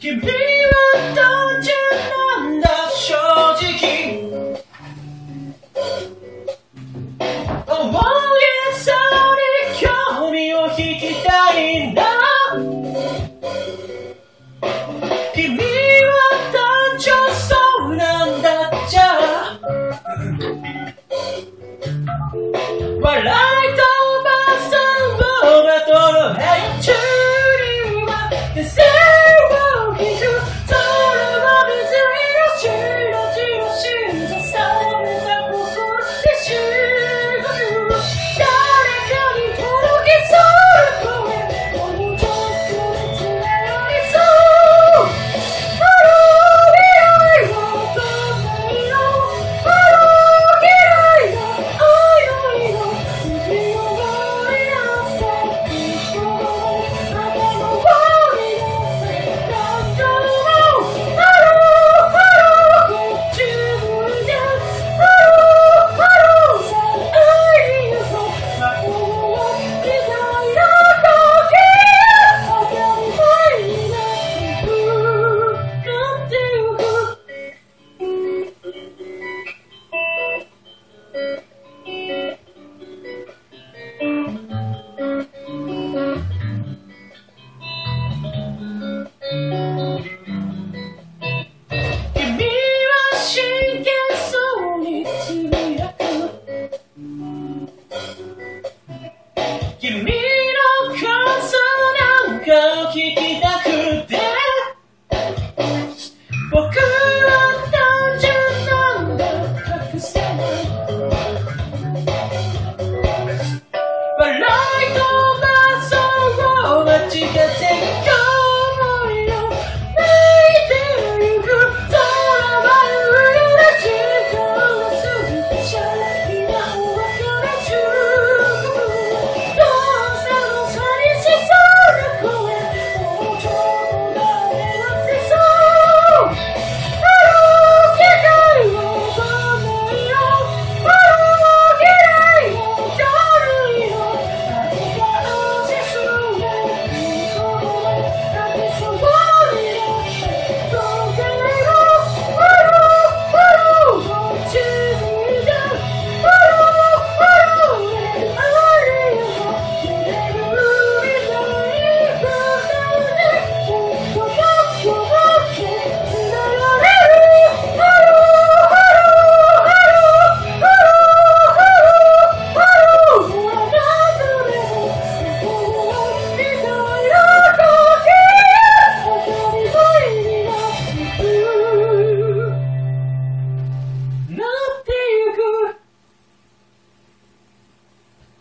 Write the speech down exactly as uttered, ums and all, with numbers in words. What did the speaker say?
君は単純なんだ正直大げさに興味を引きたいんだ君は単純そうなんだっちゃ笑いとおばさんをまとの編集には手製を引くそれは別によしのじをしさされた心でしごく誰かに届きそうな声もうちょっと見つめ合いそうあの未来はどんな色あの未来は愛の色生き残りなさい人の頭を見ろ感情をあのあのこっち向いてあのあのさ愛に嘘魔法をみたいな時当たり前になって向かってゆく君は真剣そうにつぶやく君の感想なんかを聞き